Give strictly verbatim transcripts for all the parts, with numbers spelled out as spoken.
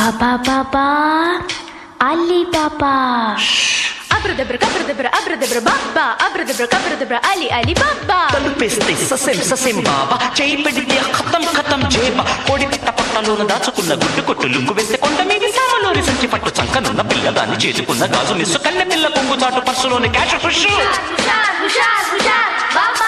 Ba-ba-ba-ba, Alibaba. Abradabra, abradabra, abradabra, baba. Abradabra, abradabra, Ali, Ali, baba. తలుపేస్తే ససేం ససేం బాబా చేయి పెడితే ఖతం ఖతం జేబా కోడి పిట్ట పట్టలోన దాచుకున్న గుడ్డు కొట్టు లుక్కు వేస్తే కొండ మీద సామలోని సంచి పట్టు చంకనున్న పిల్లదాన్ని చేసుకున్న గాజు మిస్సు కన్నె పిల్ల కొంగు చాటు పర్సులోని క్యాష్ ఫుష్ హుషార్ హుషార్ హుషార్ బాబా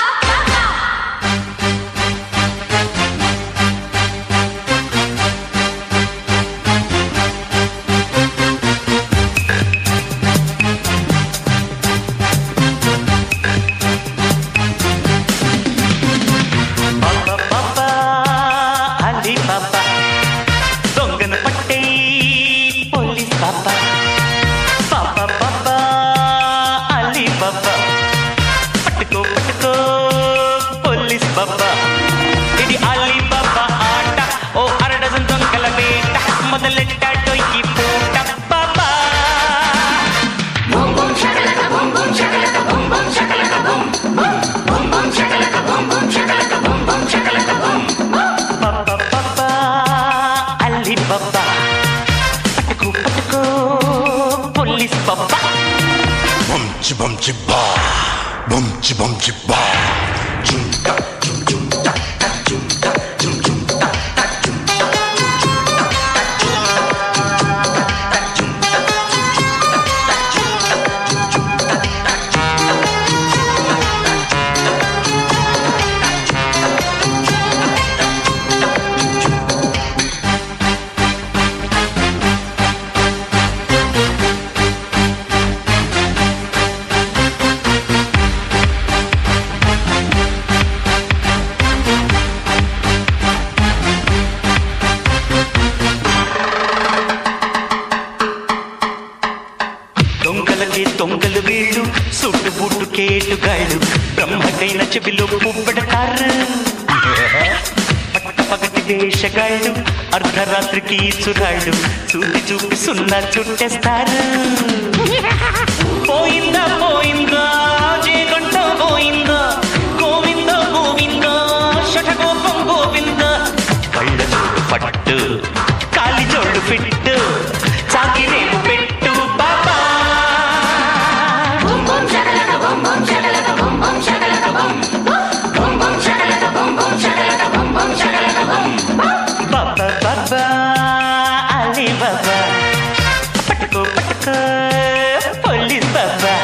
పట్టుకో పట్టుకో పోలీస్ బాబా ఇది అలీబాబా ఆట ఓ అర డజన్ దొంగల వేట మొదలెట్టాటో ఈ పూట బాబా బూమ్ బూమ్ షకలక బూమ్ బూమ్ షకలక బూమ్ బూమ్ షకలక బూమ్ బూమ్ బూమ్ షకలక బూమ్ బూమ్ షకలక బూమ్ బూమ్ షకలక బూమ్ బాబా బాబా అలీబాబా పట్టుకో పట్టుకో పోలీస్ బాబా Bumchi bumchi ba, bumchi bumchi ba, jum ta jum jum ta ta jum ta jum jum ta ta jum ta jum jum ta ta jum ta jum ta jum ta jum ta దొంగలకి దొంగలు వీళ్ళు సుట్టు బుట్టు కేటుగాళ్ళు బ్రహ్మకైన చెవిలో పువ్వెడతారు పట్ట పగటి వేషగాళ్ళు అర్ధరాత్రికి చురాళ్ళు చూపి చూపి సున్నా చుట్టేస్తారు పోయిందా పోయిందా జేగంట పోయిందా గోవింద గోవింద శఠగోపం గోవింద కళ్ళ జోడు పట్టు కాలి జోడు ఫిట్టు చాకిరేపు పెట్టు బాబా బూమ్ బూమ్ షకలక బూమ్ బూమ్ షకలక బూమ్ బూమ్ షకలక బూమ్ బూమ్ బూమ్ షకలక బూమ్ బూమ్ షకలక బూమ్ బూమ్ షకలక బూమ్ బాబా బాబా అలీ బాబా పట్టుకో పట్టుకో పోలీస్ బాబా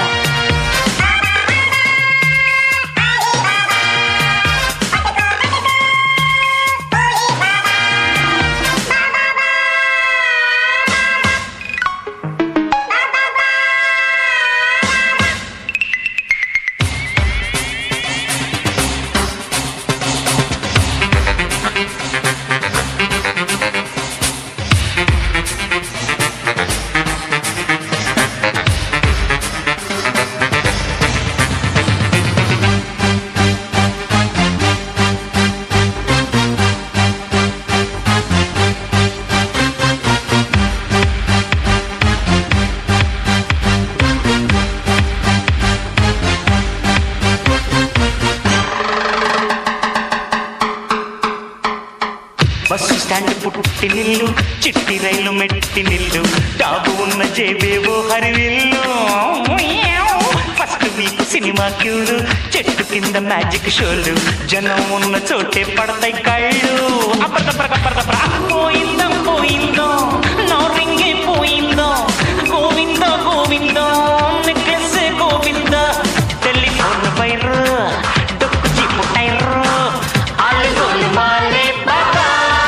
బస్సు స్టాండ్ పుట్టి నిల్లు చిట్టి రైలు మెట్టి నిల్లు డాబు ఉన్న జేబేవో హరివిల్లు ఫస్ట్ వీక్ సినిమా క్యూలు చెట్టు కింద మ్యాజిక్ షోలు జనం ఉన్న చోటే పడతాయి కళ్ళు అప్పర్దప్పరకప్పర్దప్పర పోయిందో పోయిందో నా రింగే పోయిందో Govinda Govinda necklace Govinda telephone wire డొక్కు జీపు టైర్ ఆలుగోలు మాలే బాబా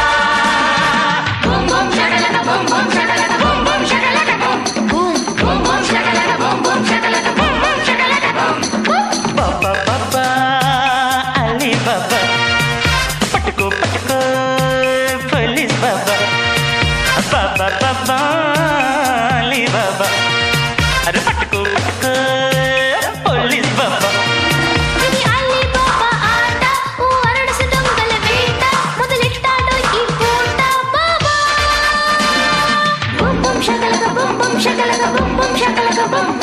బూమ్ బూమ్ షకలక బూమ్ బూమ్ షకలక బూమ్ బూమ్ షకలక బూమ్ బూమ్ బూమ్ బూమ్ షకలక బూమ్ బూమ్ షకలక బూమ్ బూమ్ షకలక బూమ్ బాబా బాబా అలీ బాబా పట్టుకో పట్టుకో పోలీస్ బాబా బాబా బాబా అలీ బాబా అరే పట్టుకో పట్టుకో పోలీస్ బాబా ఇది అలీబాబా ఆట ఓ అరడసి దొంగల వేట మొదలెట్టాడో ఈ పూట బాబా బూమ్ బూమ్ షకలక బూమ్ బూమ్ షకలక బూమ్ బూమ్ షకలక బూమ్